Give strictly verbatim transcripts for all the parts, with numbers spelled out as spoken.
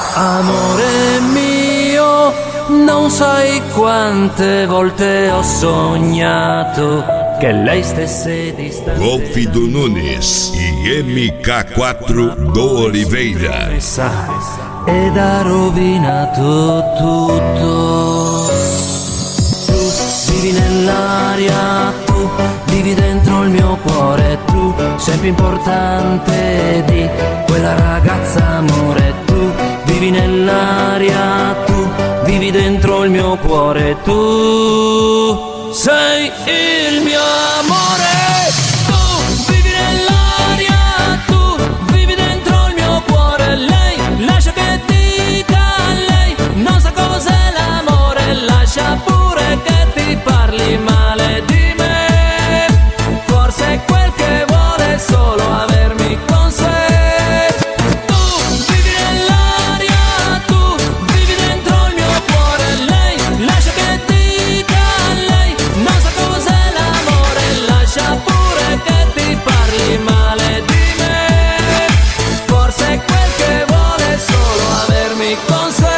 Amore mio, non sai quante volte ho sognato che lei stesse distante. Golfido Nunes e M K quattro do Oliveira. Ed ha rovinato tutto. Tu vivi nell'aria, tu vivi dentro il mio cuore, tu sei più importante di quella ragazza, amore. Tu vivi nell'aria, tu vivi dentro il mio cuore, tu sei il mio amore. Tu vivi nell'aria, tu vivi dentro il mio cuore. Lei lascia che dica, lei non sa cos'è l'amore. Lascia pure che ti parli male di me. Forse è quel che vuole solo avermi con sé. Male di me, forse è quel che vuole solo avermi con sé.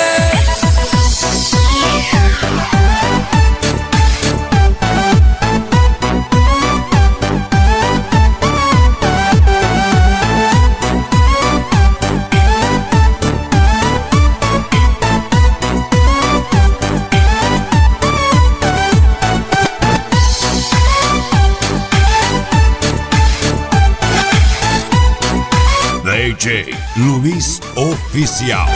D J Luis Oficial.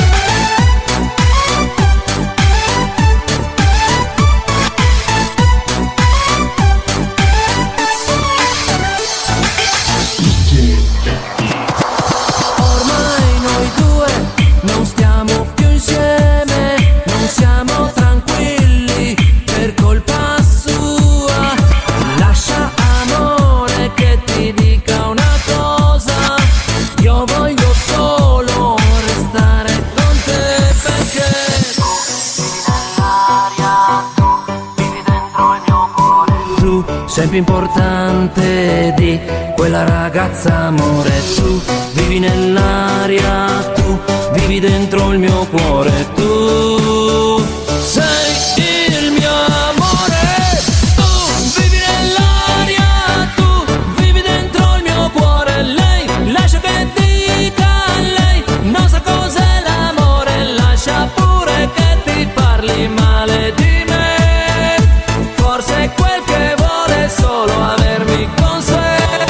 Ormai noi due non stiamo più insieme, non siamo tranquilli per colpa sua. Lascia, amore, che ti dica una cosa. Io voglio solo restare con te perché vivi dentro il mio cuore. Tu sei più importante di quella ragazza, amore. Tu vivi nell'aria, tu vivi dentro il mio cuore. Tu sei il mio amore. Tu vivi nell'aria, tu vivi dentro il mio cuore. Lei lascia che dica, lei non sa cos'è l'amore. Lascia pure che ti parli male di me. Forse è quel che vuole solo avermi con sé.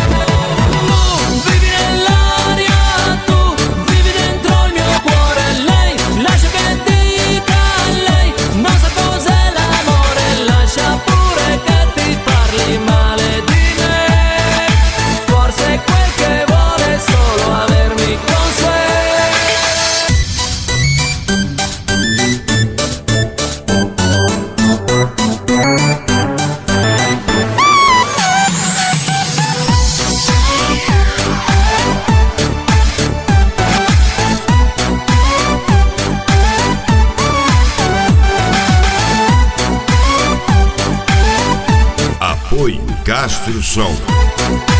Tu vivi nell'aria, tu vivi dentro il mio cuore. Lei lascia che dica, lei non sa cos'è l'amore. Lascia pure che ti parli male di me. Forse è quel che vuole solo avermi con sé. Apoio Castro Som.